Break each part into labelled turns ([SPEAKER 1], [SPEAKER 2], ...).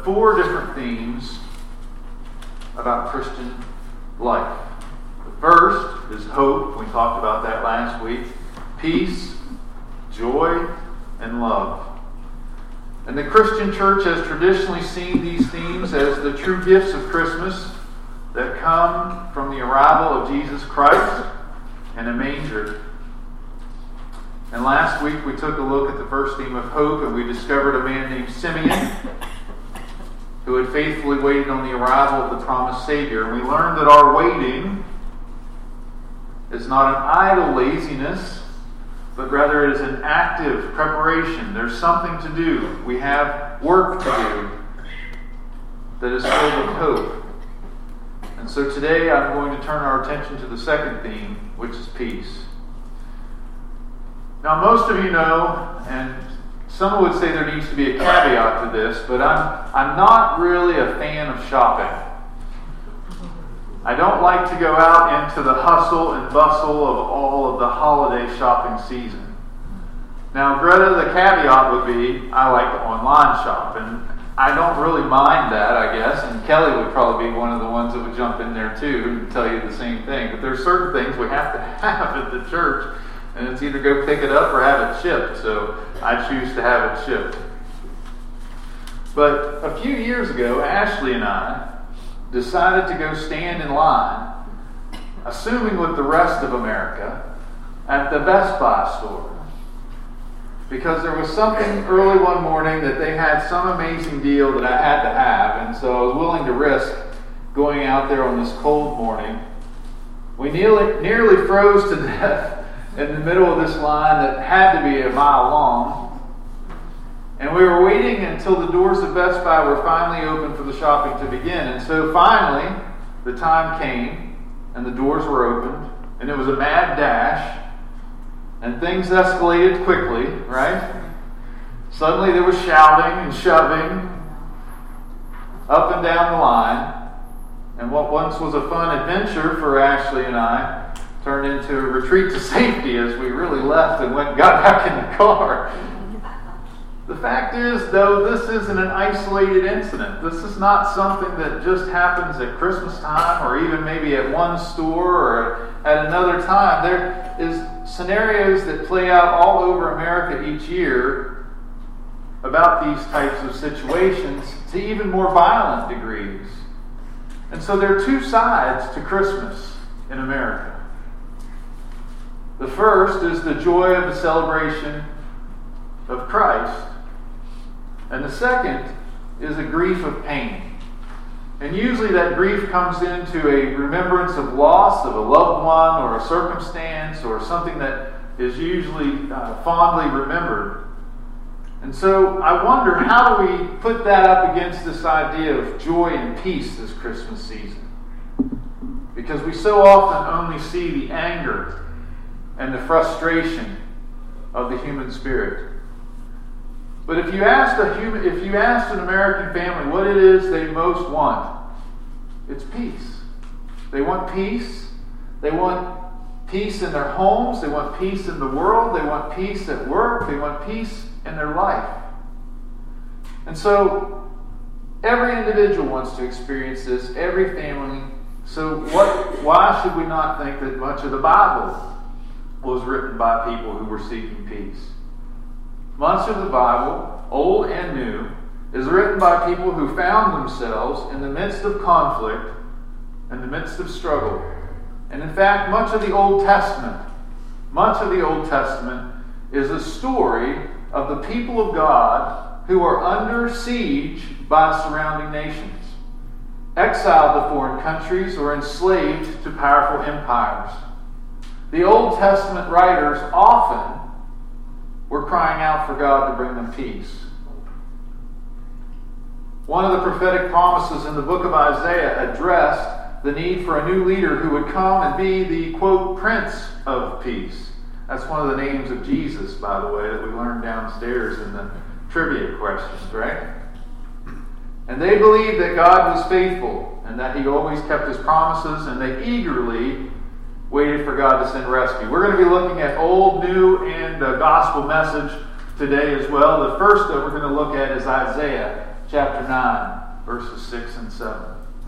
[SPEAKER 1] 4 different themes about Christian life. The first is hope. We talked about that last week. Peace, joy, and love. And the Christian church has traditionally seen these themes as the true gifts of Christmas that come from the arrival of Jesus Christ in a manger. And last week we took a look at the first theme of hope, and we discovered a man named Simeon who had faithfully waited on the arrival of the promised Savior. And we learned that our waiting is not an idle laziness, but rather it is an active preparation. There's something to do. We have work to do that is filled with hope. And so today I'm going to turn our attention to the second theme, which is peace. Now most of you know, and some would say there needs to be a caveat to this, but I'm not really a fan of shopping. I don't like to go out into the hustle and bustle of all of the holiday shopping season. Now, Greta, the caveat would be, I like to online shop, and I don't really mind that, I guess, and Kelly would probably be one of the ones that would jump in there too and tell you the same thing. But there's certain things we have to have at the church, and it's either go pick it up or have it shipped, so I choose to have it shipped. But a few years ago, Ashley and I decided to go stand in line, assuming with the rest of America, at the Best Buy store. Because there was something early one morning that they had some amazing deal that I had to have, and so I was willing to risk going out there on this cold morning. We nearly froze to death in the middle of this line that had to be a mile long. And we were waiting until the doors of Best Buy were finally open for the shopping to begin. And so finally, the time came, and the doors were opened, and it was a mad dash, and things escalated quickly, right? Suddenly there was shouting and shoving up and down the line, and what once was a fun adventure for Ashley and I turned into a retreat to safety as we really left and got back in the car. The fact is, though, this isn't an isolated incident. This is not something that just happens at Christmas time or even maybe at one store or at another time. There is scenarios that play out all over America each year about these types of situations to even more violent degrees. And so there are 2 sides to Christmas in America. The first is the joy of the celebration of Christ. And the second is a grief of pain. And usually that grief comes into a remembrance of loss of a loved one or a circumstance or something that is usually fondly remembered. And so I wonder, how do we put that up against this idea of joy and peace this Christmas season? Because we so often only see the anger and the frustration of the human spirit. But if you asked an American family what it is they most want, it's peace. They want peace. They want peace in their homes. They want peace in the world. They want peace at work. They want peace in their life. And so every individual wants to experience this, every family. So why should we not think that much of the Bible was written by people who were seeking peace? Much of the Bible, Old and New, is written by people who found themselves in the midst of conflict, in the midst of struggle. And in fact, much of the Old Testament is a story of the people of God who are under siege by surrounding nations, exiled to foreign countries or enslaved to powerful empires. The Old Testament writers often were crying out for God to bring them peace. One of the prophetic promises in the book of Isaiah addressed the need for a new leader who would come and be the, quote, Prince of Peace. That's one of the names of Jesus, by the way, that we learned downstairs in the trivia questions, right? And they believed that God was faithful and that He always kept His promises, and they eagerly waited for God to send rescue. We're going to be looking at Old, New, and Gospel message today as well. The first that we're going to look at is Isaiah chapter 9, verses 6 and 7.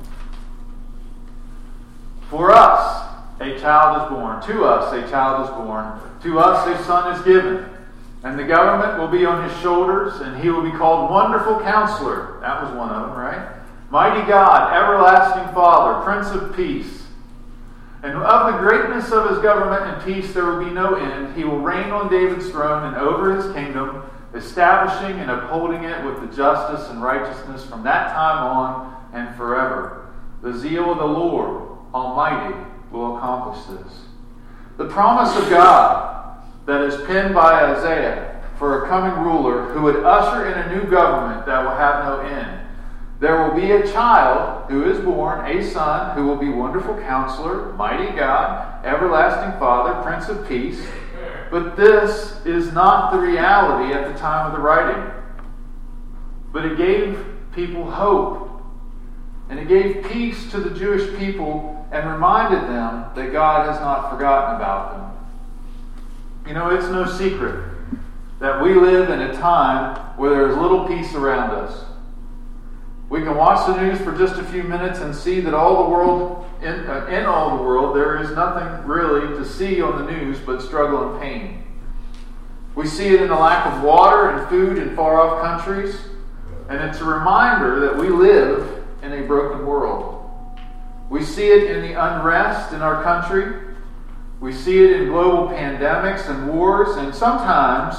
[SPEAKER 1] For us a child is born, to us a child is born, to us a son is given, and the government will be on his shoulders, and he will be called Wonderful Counselor. That was one of them, right? Mighty God, Everlasting Father, Prince of Peace. And of the greatness of his government and peace there will be no end. He will reign on David's throne and over his kingdom, establishing and upholding it with the justice and righteousness from that time on and forever. The zeal of the Lord Almighty will accomplish this. The promise of God that is penned by Isaiah for a coming ruler who would usher in a new government that will have no end. There will be a child who is born, a son, who will be Wonderful Counselor, Mighty God, Everlasting Father, Prince of Peace. But this is not the reality at the time of the writing. But it gave people hope. And it gave peace to the Jewish people and reminded them that God has not forgotten about them. You know, it's no secret that we live in a time where there is little peace around us. We can watch the news for just a few minutes and see that all the world, in all the world, there is nothing really to see on the news but struggle and pain. We see it in the lack of water and food in far-off countries, and it's a reminder that we live in a broken world. We see it in the unrest in our country. We see it in global pandemics and wars, and sometimes,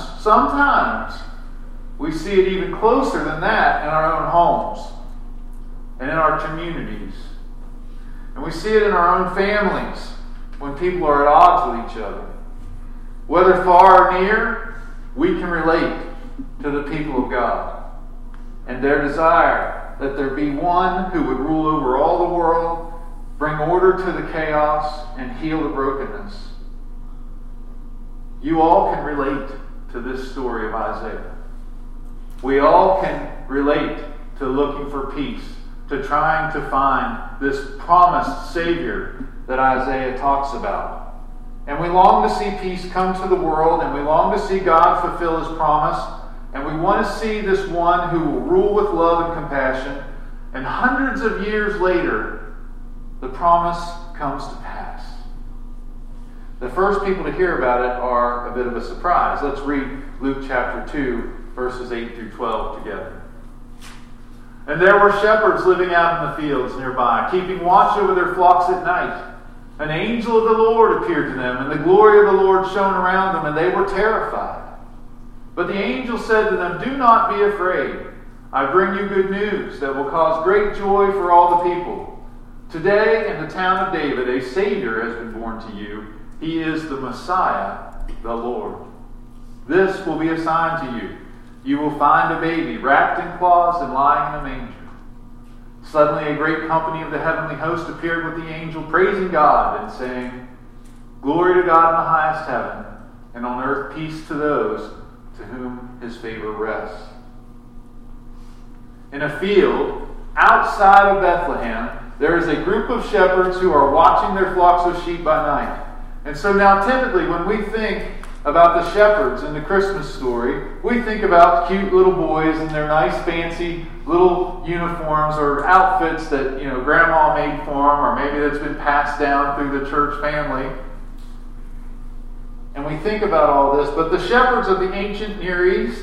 [SPEAKER 1] we see it even closer than that in our own homes and in our communities. And we see it in our own families when people are at odds with each other. Whether far or near, we can relate to the people of God and their desire that there be one who would rule over all the world, bring order to the chaos, and heal the brokenness. You all can relate to this story of Isaiah. We all can relate to looking for peace, to trying to find this promised Savior that Isaiah talks about. And we long to see peace come to the world, and we long to see God fulfill His promise, and we want to see this one who will rule with love and compassion, and hundreds of years later, the promise comes to pass. The first people to hear about it are a bit of a surprise. Let's read Luke chapter 2, verses 8 through 12 together. And there were shepherds living out in the fields nearby, keeping watch over their flocks at night. An angel of the Lord appeared to them, and the glory of the Lord shone around them, and they were terrified. But the angel said to them, "Do not be afraid. I bring you good news that will cause great joy for all the people. Today in the town of David a Savior has been born to you. He is the Messiah, the Lord. This will be a sign to you. You will find a baby wrapped in cloths and lying in a manger." Suddenly a great company of the heavenly host appeared with the angel, praising God and saying, "Glory to God in the highest heaven, and on earth peace to those to whom His favor rests." In a field outside of Bethlehem, there is a group of shepherds who are watching their flocks of sheep by night. And so now typically when we think about the shepherds in the Christmas story, we think about cute little boys in their nice fancy little uniforms or outfits that, grandma made for them, or maybe that's been passed down through the church family. And we think about all this, but the shepherds of the ancient Near East,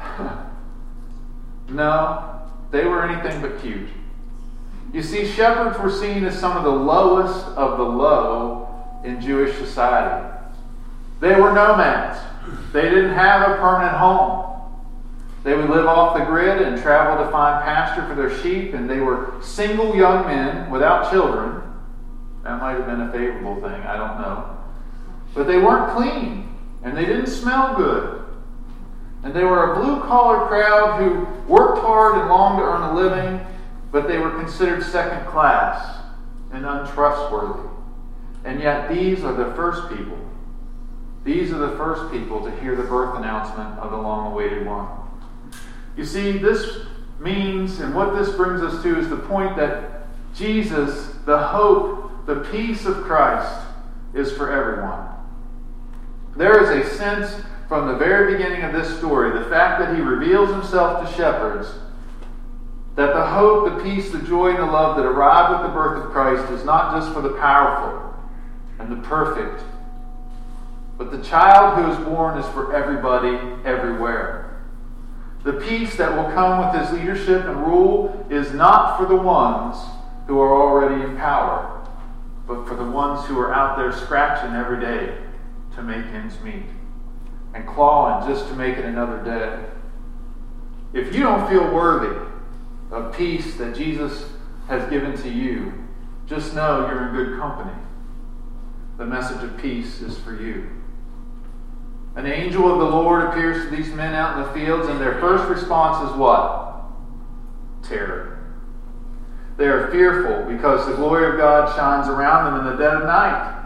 [SPEAKER 1] no, they were anything but cute. You see, shepherds were seen as some of the lowest of the low in Jewish society. They were nomads. They didn't have a permanent home. They would live off the grid and travel to find pasture for their sheep, and they were single young men without children. That might have been a favorable thing, I don't know. But they weren't clean, and they didn't smell good. And they were a blue-collar crowd who worked hard and longed to earn a living, but they were considered second class and untrustworthy. And yet these are the first people. These are the first people to hear the birth announcement of the long-awaited one. You see, this means, and what this brings us to, is the point that Jesus, the hope, the peace of Christ, is for everyone. There is a sense from the very beginning of this story, the fact that He reveals Himself to shepherds, That the hope, the peace, the joy, and the love that arrive with the birth of Christ is not just for the powerful and the perfect, but the child who is born is for everybody, everywhere. The peace that will come with his leadership and rule is not for the ones who are already in power, but for the ones who are out there scratching every day to make ends meet and clawing just to make it another day. If you don't feel worthy of peace that Jesus has given to you, just know you're in good company. The message of peace is for you. An angel of the Lord appears to these men out in the fields, and their first response is what? Terror. They are fearful because the glory of God shines around them in the dead of night.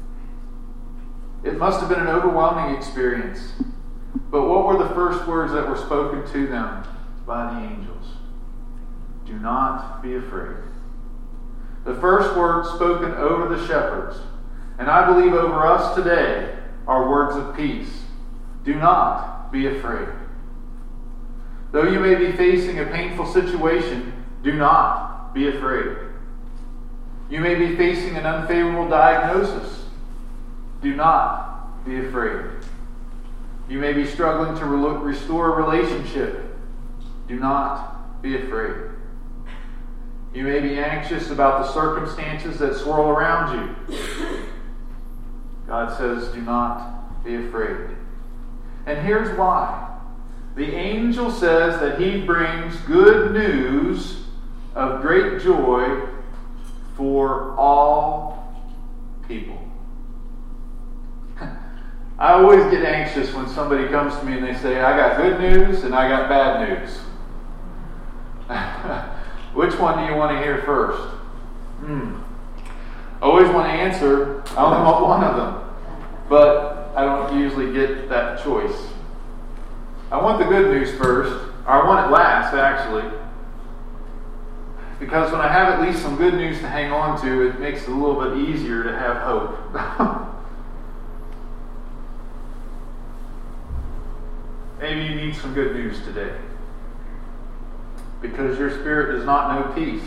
[SPEAKER 1] It must have been an overwhelming experience. But what were the first words that were spoken to them by the angels? Do not be afraid. The first words spoken over the shepherds, and I believe over us today, are words of peace. Do not be afraid. Though you may be facing a painful situation, do not be afraid. You may be facing an unfavorable diagnosis. Do not be afraid. You may be struggling to restore a relationship. Do not be afraid. You may be anxious about the circumstances that swirl around you. God says, do not be afraid. And here's why. The angel says that he brings good news of great joy for all people. I always get anxious when somebody comes to me and they say, I got good news and I got bad news. Which one do you want to hear first? I always want to answer, I only want one of them. But I don't usually get that choice. I want the good news first, or I want it last, actually. Because when I have at least some good news to hang on to, it makes it a little bit easier to have hope. Maybe you need some good news today. Because your spirit does not know peace.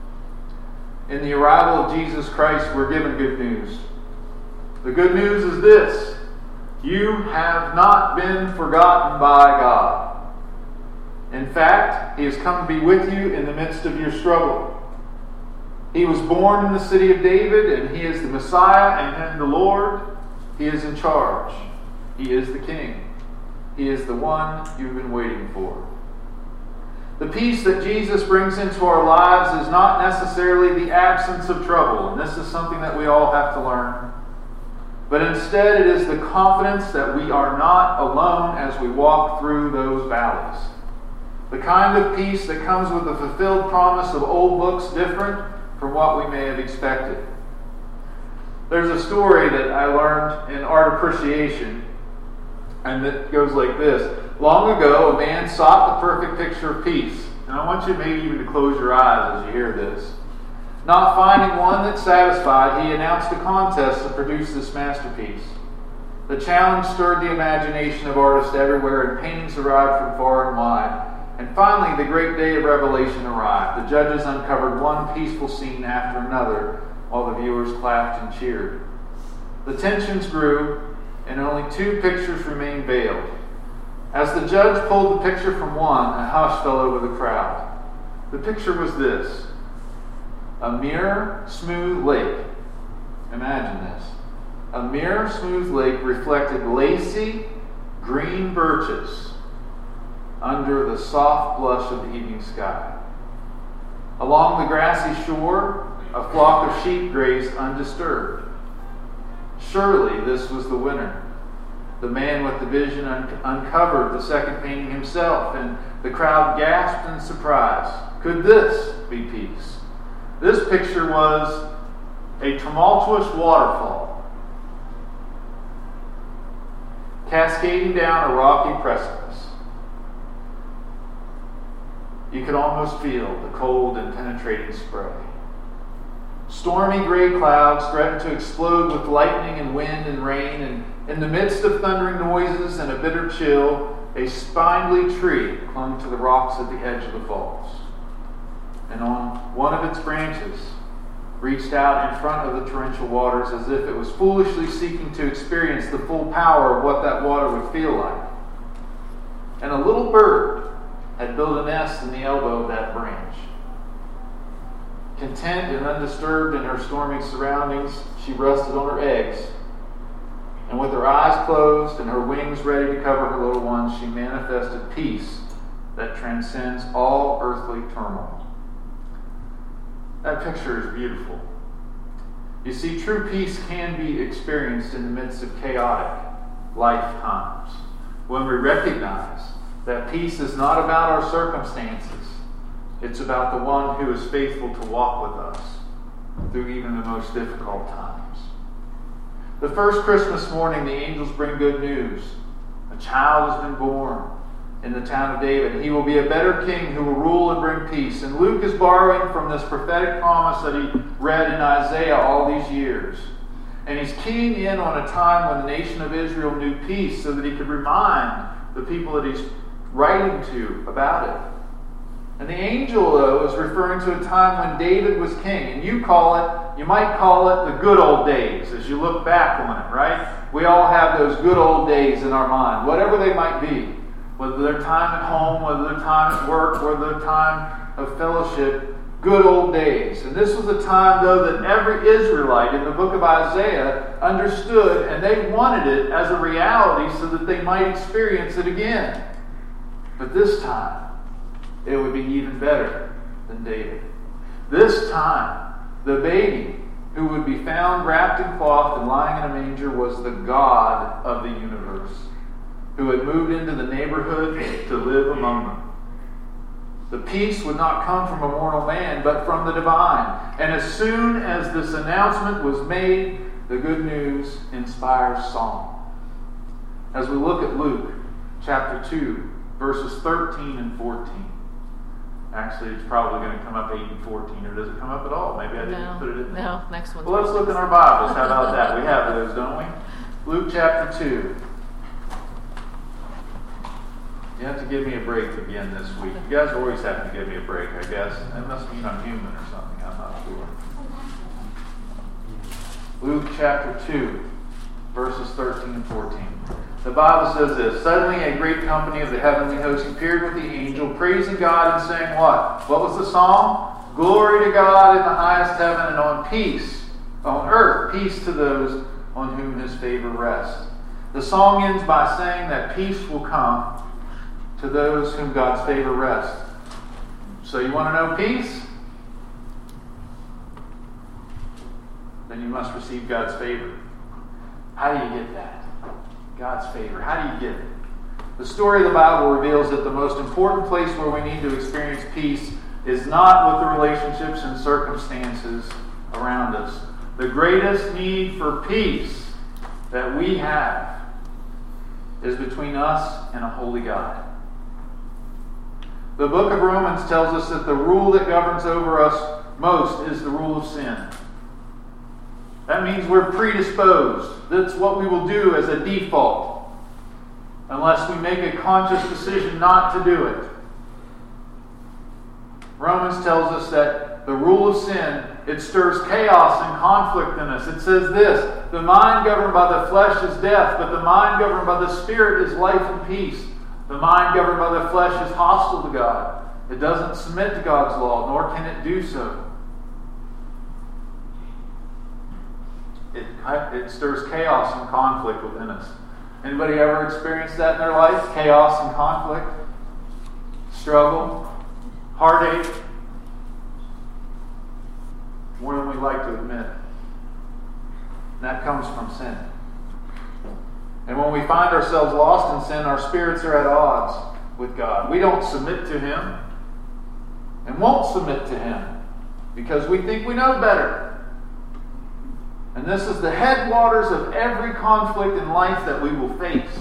[SPEAKER 1] In the arrival of Jesus Christ, we're given good news. The good news is this: you have not been forgotten by God. In fact, He has come to be with you in the midst of your struggle. He was born in the city of David, and He is the Messiah and the Lord. He is in charge. He is the King. He is the one you've been waiting for. The peace that Jesus brings into our lives is not necessarily the absence of trouble, and this is something that we all have to learn. But instead, it is the confidence that we are not alone as we walk through those valleys. The kind of peace that comes with the fulfilled promise of old looks different from what we may have expected. There's a story that I learned in art appreciation, and it goes like this. Long ago, a man sought the perfect picture of peace. And I want you maybe even to close your eyes as you hear this. Not finding one that satisfied, he announced a contest to produce this masterpiece. The challenge stirred the imagination of artists everywhere, and paintings arrived from far and wide. And finally, the great day of revelation arrived. The judges uncovered one peaceful scene after another, while the viewers clapped and cheered. The tensions grew, and only 2 pictures remained veiled. As the judge pulled the picture from one, a hush fell over the crowd. The picture was this: a mirror, smooth lake. Imagine this. A mirror, smooth lake reflected lacy, green birches under the soft blush of the evening sky. Along the grassy shore, a flock of sheep grazed undisturbed. Surely this was the winner. The man with the vision uncovered the second painting himself, and the crowd gasped in surprise. Could this be peace? This picture was a tumultuous waterfall cascading down a rocky precipice. You could almost feel the cold and penetrating spray. Stormy gray clouds threatened to explode with lightning and wind and rain, and in the midst of thundering noises and a bitter chill, a spindly tree clung to the rocks at the edge of the falls. and on one of its branches reached out in front of the torrential waters as if it was foolishly seeking to experience the full power of what that water would feel like. And a little bird had built a nest in the elbow of that branch. Content and undisturbed in her stormy surroundings, she rested on her eggs. And with her eyes closed and her wings ready to cover her little ones, she manifested peace that transcends all earthly turmoil. That picture is beautiful. You see, true peace can be experienced in the midst of chaotic lifetimes, when we recognize that peace is not about our circumstances. It's about the one who is faithful to walk with us through even the most difficult times. The first Christmas morning, the angels bring good news. A child has been born in the town of David. He will be a better king who will rule and bring peace. And Luke is borrowing from this prophetic promise that he read in Isaiah all these years. And he's keying in on a time when the nation of Israel knew peace so that he could remind the people that he's writing to about it. And the angel, though, is referring to a time when David was king. And you might call it the good old days as you look back on it, right? We all have those good old days in our mind, whatever they might be. Whether they're time at home, whether they're time at work, whether they're time of fellowship, good old days. And this was a time, though, that every Israelite in the book of Isaiah understood, and they wanted it as a reality so that they might experience it again. But this time, it would be even better than David. This time, the baby who would be found wrapped in cloth and lying in a manger was the God of the universe, who had moved into the neighborhood to live among them. The peace would not come from a mortal man, but from the divine. And as soon as this announcement was made, the good news inspires song. As we look at Luke chapter 2, verses 13 and 14. Actually, it's probably going to come up 8 and 14, or does it come up at all? Maybe I didn't put it in there.
[SPEAKER 2] No, next one.
[SPEAKER 1] Well, let's look in our Bibles. How about that? We have those, don't we? Luke chapter 2. You have to give me a break again this week. You guys always have to give me a break, I guess. That must mean I'm human or something. I'm not sure. Luke chapter 2, verses 13 and 14. The Bible says this: Suddenly a great company of the heavenly host appeared with the angel, praising God and saying what? What was the song? Glory to God in the highest heaven, and on earth, peace to those on whom his favor rests. The song ends by saying that peace will come to those whom God's favor rests. So you want to know peace? Then you must receive God's favor. How do you get that? God's favor. How do you get it? The story of the Bible reveals that the most important place where we need to experience peace is not with the relationships and circumstances around us. The greatest need for peace that we have is between us and a holy God. The book of Romans tells us that the rule that governs over us most is the rule of sin. That means we're predisposed. That's what we will do as a default, unless we make a conscious decision not to do it. Romans tells us that the rule of sin, it stirs chaos and conflict in us. It says this: the mind governed by the flesh is death, but the mind governed by the Spirit is life and peace. The mind governed by the flesh is hostile to God. It doesn't submit to God's law, nor can it do so. It stirs chaos and conflict within us. Anybody ever experienced that in their life? Chaos and conflict? Struggle? Heartache? More than we like to admit. And that comes from sin. And when we find ourselves lost in sin, our spirits are at odds with God. We don't submit to Him and won't submit to Him because we think we know better. And this is the headwaters of every conflict in life that we will face.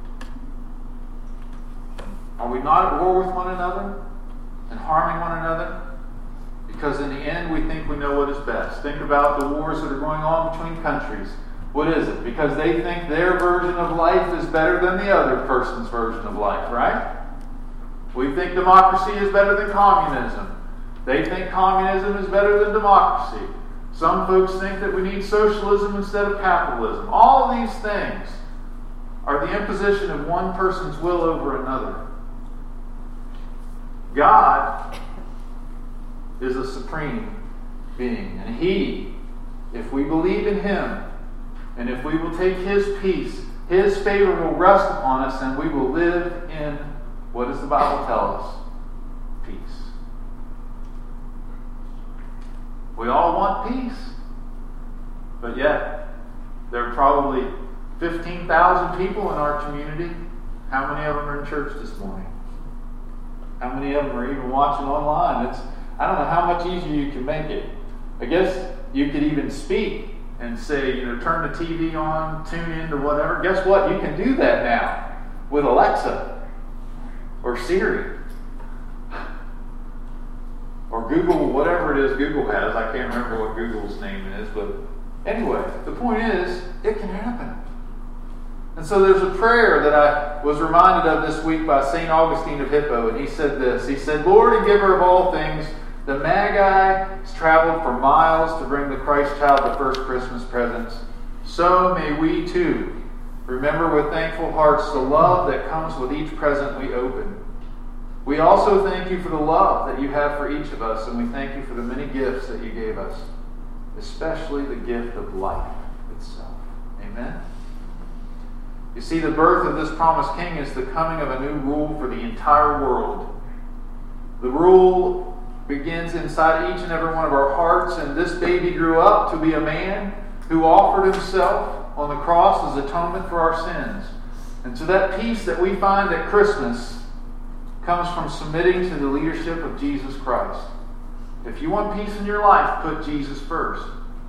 [SPEAKER 1] Are we not at war with one another and harming one another? Because in the end, we think we know what is best. Think about the wars that are going on between countries. What is it? Because they think their version of life is better than the other person's version of life, right? We think democracy is better than communism. They think communism is better than democracy. Some folks think that we need socialism instead of capitalism. All of these things are the imposition of one person's will over another. God is a supreme being, and He, if we believe in Him, and if we will take His peace, His favor will rest upon us, and we will live in, what does the Bible tell us? Peace. We all want peace, but yet there are probably 15,000 people in our community. How many of them are in church this morning? How many of them are even watching online? I don't know how much easier you can make it. I guess you could even speak and say, turn the TV on, tune in to whatever. Guess what? You can do that now with Alexa or Siri or Google, whatever it is Google has. I can't remember what Google's name is, but anyway, the point is, it can happen. And so there's a prayer that I was reminded of this week by St. Augustine of Hippo, and he said this. He said, Lord and giver of all things, the Magi has traveled for miles to bring the Christ child the first Christmas presents. So may we too remember with thankful hearts the love that comes with each present we open. We also thank you for the love that you have for each of us, and we thank you for the many gifts that you gave us, especially the gift of life itself. Amen? You see, the birth of this promised king is the coming of a new rule for the entire world. The rule begins inside each and every one of our hearts, and this baby grew up to be a man who offered himself on the cross as atonement for our sins. And so that peace that we find at Christmas comes from submitting to the leadership of Jesus Christ. If you want peace in your life, put Jesus first.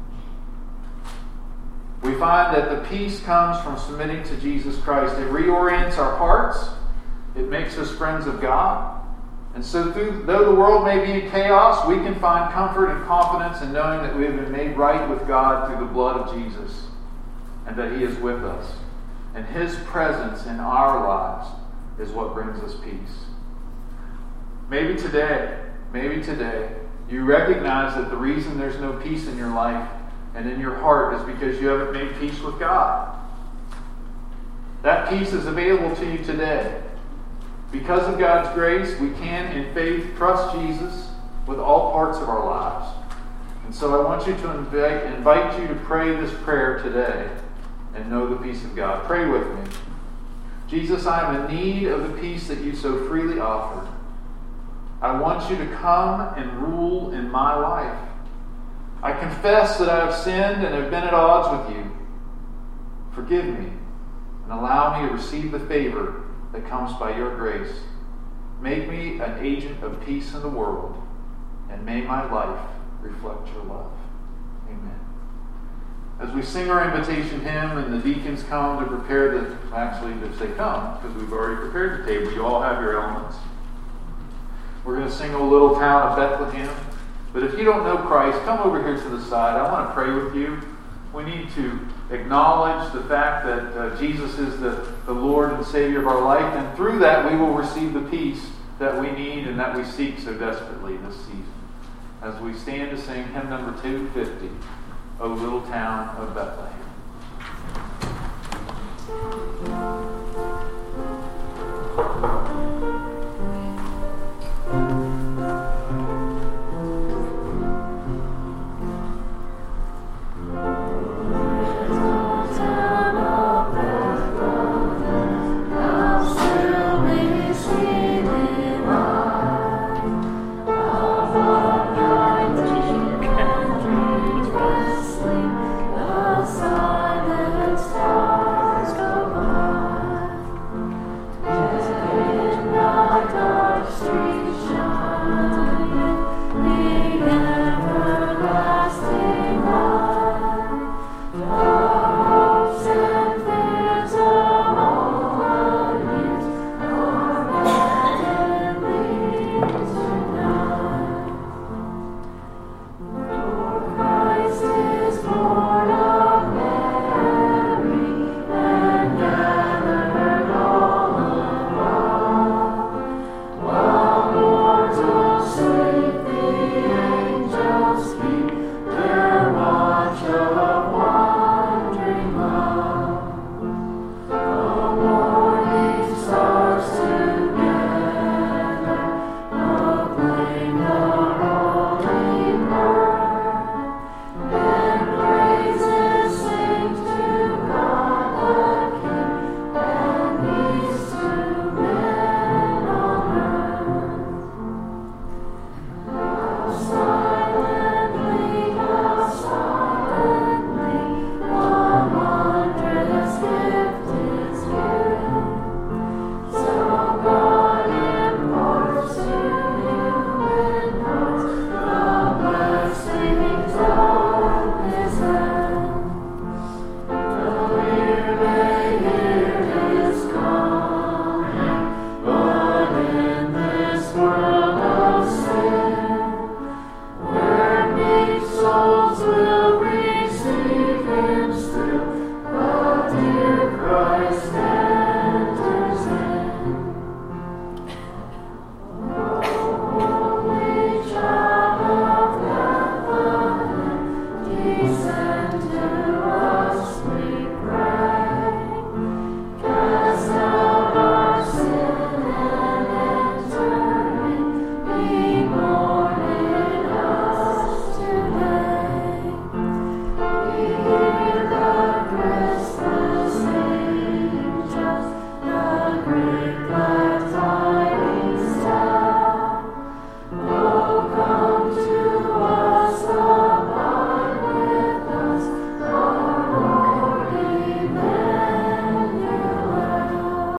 [SPEAKER 1] We find that the peace comes from submitting to Jesus Christ. It reorients our hearts. It makes us friends of God. And so though the world may be in chaos, we can find comfort and confidence in knowing that we have been made right with God through the blood of Jesus and that He is with us. And His presence in our lives is what brings us peace. Maybe today, you recognize that the reason there's no peace in your life and in your heart is because you haven't made peace with God. That peace is available to you today. Because of God's grace, we can, in faith, trust Jesus with all parts of our lives. And so I want you to invite you to pray this prayer today and know the peace of God. Pray with me. Jesus, I am in need of the peace that you so freely offered. I want you to come and rule in my life. I confess that I have sinned and have been at odds with you. Forgive me and allow me to receive the favor that comes by your grace. Make me an agent of peace in the world, and may my life reflect your love. Amen. As we sing our invitation hymn and the deacons come to prepare as they come, because we've already prepared the table, you all have your elements. We're going to sing O Little Town of Bethlehem. But if you don't know Christ, come over here to the side. I want to pray with you. We need to acknowledge the fact that Jesus is the Lord and Savior of our life, and through that we will receive the peace that we need and that we seek so desperately this season. As we stand to sing hymn number 250, O Little Town of Bethlehem.